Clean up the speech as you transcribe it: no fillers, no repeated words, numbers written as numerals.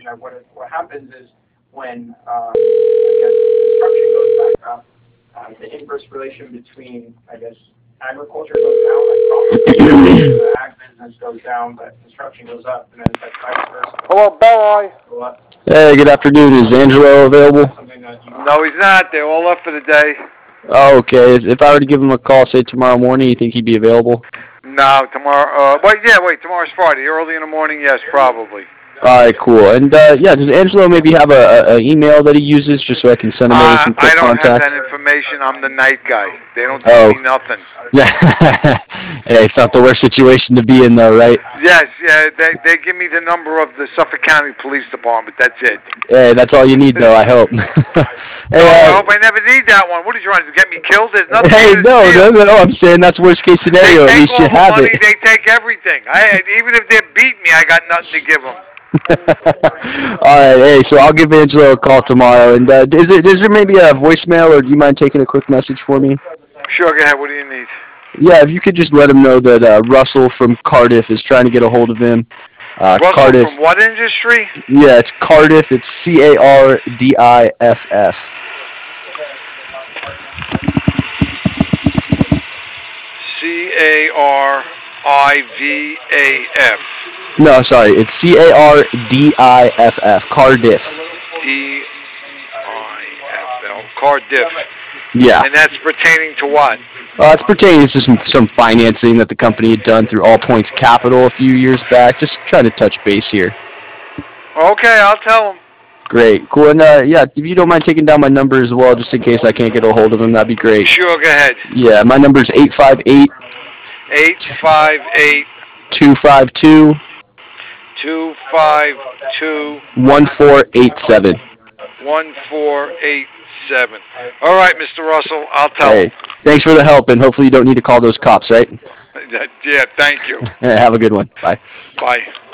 question. What happens is when I guess construction goes back up, the inverse relation between agriculture goes down, the ag business goes down, but construction goes up, and then it's like vice versa. Hello, Belli. Go up. Hey, good afternoon. Is Angelo available? No, he's not. They're all up for the day. Oh, okay. If I were to give him a call, say tomorrow morning, you think he'd be available? No, tomorrow. Wait. Tomorrow's Friday. Early in the morning, yes, probably. All right, cool. And does Angelo maybe have a email that he uses just so I can send him over some quick I don't contacts? have that information. I'm the night guy. They don't tell me nothing. Yeah. Hey, it's not the worst situation to be in, though, right? Yes, yeah. They give me the number of the Suffolk County Police Department. That's it. Hey, that's all you need, though, I hope. Hey, I hope I never need that one. What are you trying to get me killed? There's nothing. Hey, no. I'm saying that's worst case scenario. At least you have money, it. They take everything. Even if they beat me, I got nothing to give them. All right, hey, so I'll give Angelo a call tomorrow. And is there maybe a voicemail, or do you mind taking a quick message for me? Sure, go ahead. What do you need? Yeah, if you could just let him know that Russell from Cardiff is trying to get a hold of him. Russell Cardiff, from what industry? Yeah, it's Cardiff. It's Cardiff. Carivaf. No, sorry, it's Cardiff. Cardiff. Difl. Cardiff. Yeah. And that's pertaining to what? It's pertaining to some financing that the company had done through All Points Capital a few years back. Just trying to touch base here. Okay, I'll tell him. Great, cool. And if you don't mind taking down my number as well, just in case I can't get a hold of him, that'd be great. Sure, go ahead. Yeah, my number is 858. 858. 252. 252. 1487. 1487. All right, Mr. Russell, I'll tell him. Thanks for the help, and hopefully you don't need to call those cops, right? Yeah, thank you. Have a good one. Bye. Bye.